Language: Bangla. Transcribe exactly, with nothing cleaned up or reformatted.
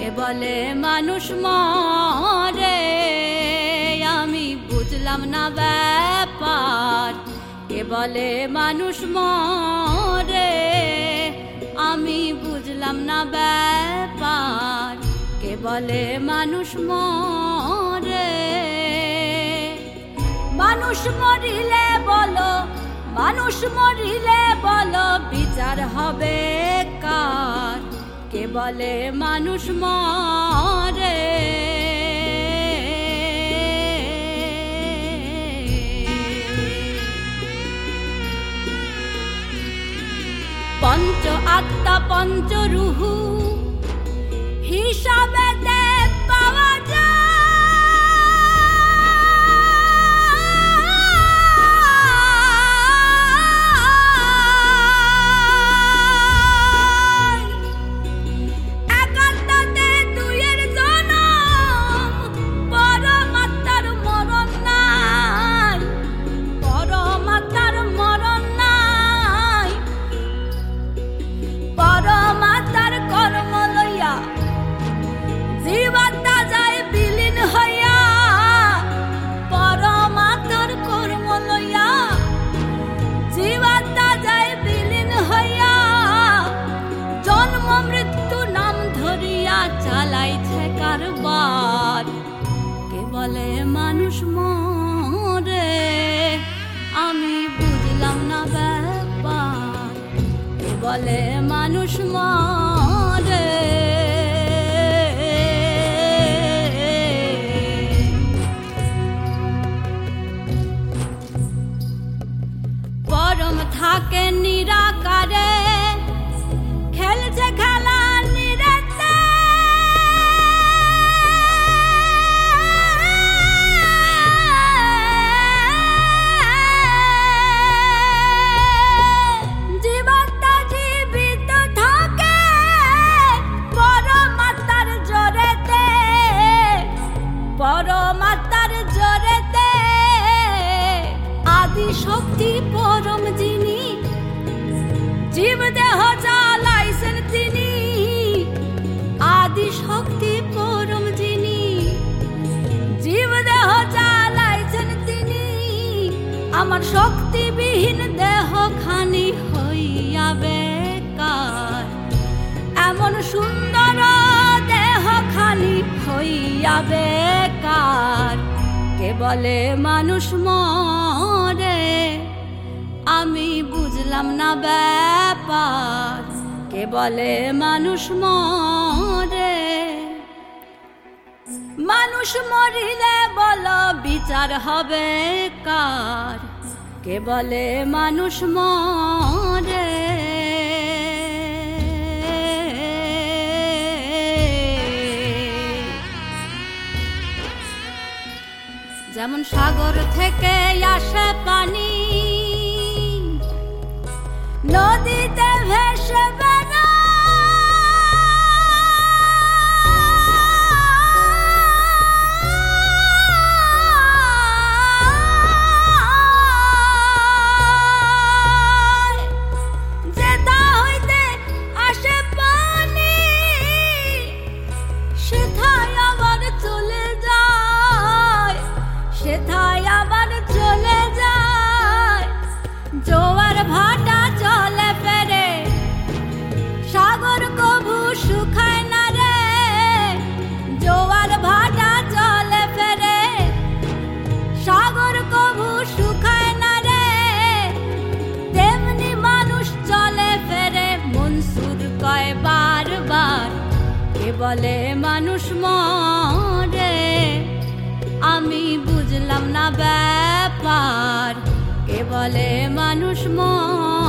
কে বলে মানুষ মরে আমি বুঝলাম না ব্যাপার। কে বলে মানুষ মরে আমি বুঝলাম না ব্যাপার। কে বলে মানুষ মরে। মানুষ মরিলে বলো, মানুষ মরিলে বলো বিচার হবে কার। কে বলে মানুষ মরে। পঞ্চ আত্মা পঞ্চ রুহু হিসাবে পাওয়া যায়। একাত্মাতে দুইয়ের জনম, পরমাত্মার মরণ নাই, পরমাত্মার মরণ নাই। পরমাত্মার কর্ম লইয়া জীবাত্মা যায় বিলীন হইয়া। পরমাত্মার কর্ম লইয়া জীবাত্মা যায় বিলীন হইয়া। জন্ম মৃত্যু নাম ধরিয়া চালাইছে কারবার। কে বলে মানুষ মরে আমি বুঝলাম না ব্যাপার। কে বলে মানুষ মরে। পরম থাকে নিরাকারে, খেলছে খেলা নিরাতে। জীবাত্মা জীবিত থাকে পরমাত্মার জোরেতে, পরমাত্মার জোরেতে। আদি শক্তি পরম যিনি, জীব দেহ চালাইছেন তিনি। আদি শক্তি পরম যিনি, জীব দেহ চালাইছেন তিনি। আমার শক্তিবিহীন দেহ খানি হইয়া বেকার। এমন সুন্দর দেহ খানি হইয়া বেকার। কে বলে মানুষ মরে আমি বুঝলাম না ব্যাপার। কে বলে মানুষ মরে। মানুষ মরিলে বলো বিচার হবে কার। কে বলে মানুষ মরে। যেমন সাগর থেকে আসে পানি, নদীতে ভেসে বেড়ায়। যেথা হইতে আসে পানি সেথায় আবার চলে যায়, সেথায় আবার চলে যায়। জোয়ার ভাটা চলে ফেরে, সাগর কভু শুকায় না রে। জোয়ার ভাটা চলে ফেরে, সাগর কভু শুকায় না রে। তেমনি মানুষ চলে ফেরে, মনসুর কয় বারবার। কে বলে মানুষ মরে আমি বুঝলাম না ব্যাপার। কে বলে মানুষ মরে।